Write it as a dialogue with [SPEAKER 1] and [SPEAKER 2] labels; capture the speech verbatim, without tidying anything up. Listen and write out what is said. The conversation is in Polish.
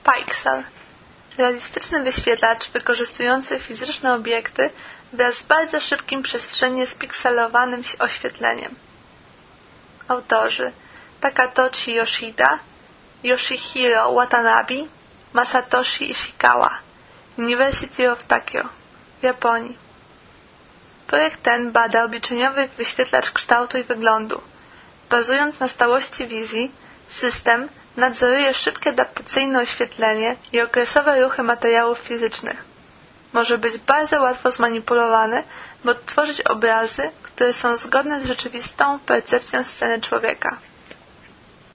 [SPEAKER 1] Pixel. Realistyczny wyświetlacz wykorzystujący fizyczne obiekty wraz z bardzo szybkim przestrzennie spikselowanym oświetleniem. Autorzy Takatoshi Yoshida, Yoshihiro Watanabe, Masatoshi Ishikawa, University of Tokyo w Japonii. Projekt ten bada obliczeniowy wyświetlacz kształtu i wyglądu. Bazując na stałości wizji, system nadzoruje szybkie adaptacyjne oświetlenie i okresowe ruchy materiałów fizycznych. Może być bardzo łatwo zmanipulowany, by odtworzyć obrazy, które są zgodne z rzeczywistą percepcją sceny człowieka.